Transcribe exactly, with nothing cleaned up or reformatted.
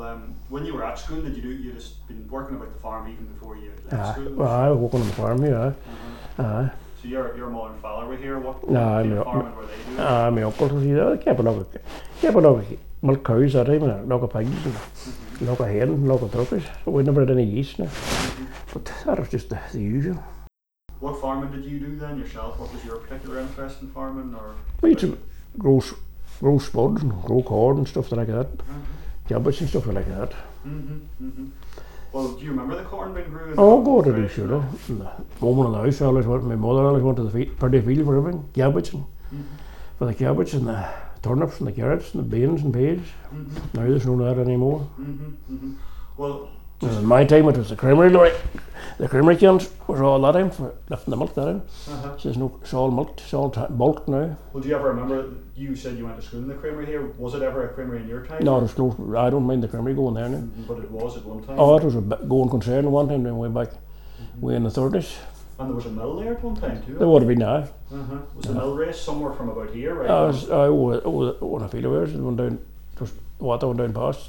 um, when you were at school, did you do, you just been working about the farm even before you left Aye, school? well, I was working on the farm here, aye. Uh-huh. Aye. So your, your mother and father were here, what, what Aye, kind my, of farming were they doing? aye, my uncle was here, I kept a lot of, kept a lot of milk cows that time, and a lot of pigs, and Mm-hmm. a lot of hen, a lot of turkeys, but we never had any yeast now. Mm-hmm. But that was just the, the usual. What farming did you do then yourself? What was your particular interest in farming? Or We used to grow, grow spuds and grow corn and stuff like that, uh-huh. cabbage and stuff like that. Mm-hmm. Mm-hmm. Well, do you remember the corn being grew? Oh, God, I do, sure. And the woman in the house always went, my mother always went to the field, pretty field for everything, cabbage and Mm-hmm. for the cabbage and the turnips and the carrots and the beans and peas. Mm-hmm. Now there's no that anymore. Mm-hmm. Mm-hmm. Well, And in my time it was the creamery lorry. The creamery cans was all that time for lifting the milk that in. uh-huh. So there's no, it's all milked, it's all t- bulked now. Well, do you ever remember, you said you went to school in the creamery here, was it ever a creamery in your time? No, it was close, I don't mind the creamery going there now. Mm-hmm. But it was at one time? Oh, it was a bit going concern one time, then way back, Mm-hmm. way in the thirties. And there was a mill there at one time too? There would have been now. Uh-huh. Was the mill race somewhere from about here, right? I was, I was, I was on a field of ours, it went down, just water went down past.